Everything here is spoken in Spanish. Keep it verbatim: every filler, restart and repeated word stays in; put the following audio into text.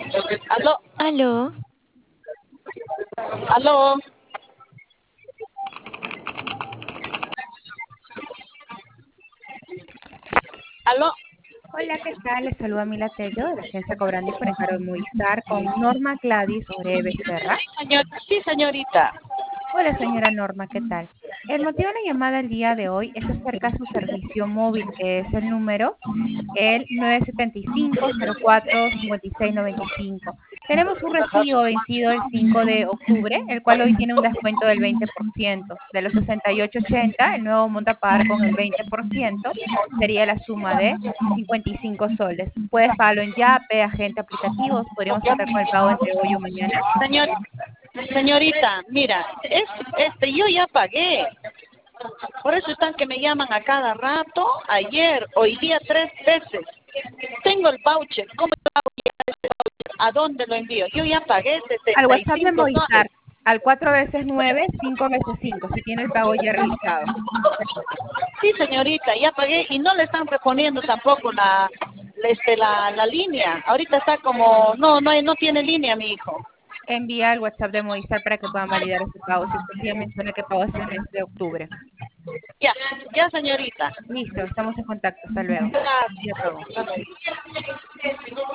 Aló, Aló, aló, aló. Hola, ¿qué tal? Les saluda Mila Tello de la agencia Cobrandi por encargo de Movistar con Norma Gladys Ore Becerra. Señor, sí, señorita. Hola, señora Norma, ¿qué tal? El motivo de la llamada el día de hoy es acerca de su servicio móvil, que es el número el nueve siete cinco, cero cuatro, cinco seis nueve cinco. Tenemos un recibo vencido el cinco de octubre, el cual hoy tiene un descuento del veinte por ciento. De los sesenta y ocho ochenta, el nuevo monto a pagar con el veinte por ciento sería la suma de cincuenta y cinco soles. Puedes pagarlo en Yape, agente aplicativos, podríamos contar con el pago entre hoy o mañana. Señor, señorita, mira, es, este, yo ya pagué. Por eso están que me llaman a cada rato, ayer, hoy día tres veces. Tengo el voucher, ¿cómo a dónde lo envío? Yo ya pagué Al setenta y WhatsApp de cinco Movistar, soles. al cuatro veces nueve, cinco veces cinco, si tiene el pago ya realizado. Sí, señorita, ya pagué y no le están reponiendo tampoco la, este, la, la línea. Ahorita está como, no, no, no tiene línea mi hijo. Envía al WhatsApp de Movistar para que puedan validar ese pago, si usted ya menciona que pagó este mes de octubre. Ya, ya, señorita. Listo, estamos en contacto. Hasta luego. Gracias. Ya pagó.